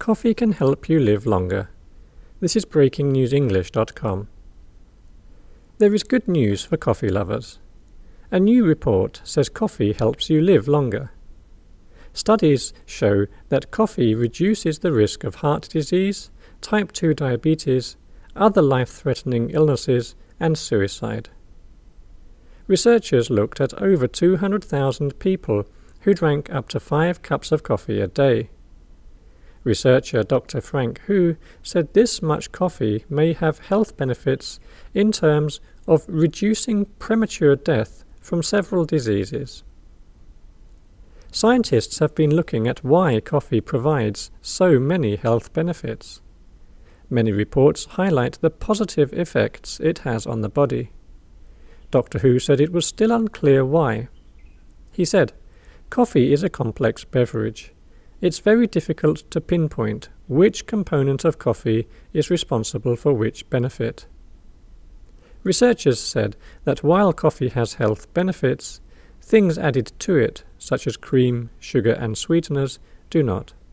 Coffee can help you live longer. This is BreakingNewsEnglish.com. There is good news for coffee lovers. A new report says coffee helps you live longer. Studies show that coffee reduces the risk of heart disease, type 2 diabetes, other life-threatening illnesses, and suicide. Researchers looked at over 200,000 people who drank up to 5 cups of coffee a day. Researcher Dr. Frank Hu said this much coffee may have health benefits in terms of reducing premature death from several diseases. Scientists have been looking at why coffee provides so many health benefits. Many reports highlight the positive effects it has on the body. Dr. Hu said it was still unclear why. He said, "Coffee is a complex beverage. It's very difficult to pinpoint which component of coffee is responsible for which benefit." Researchers said that while coffee has health benefits, things added to it, such as cream, sugar, and sweeteners, do not.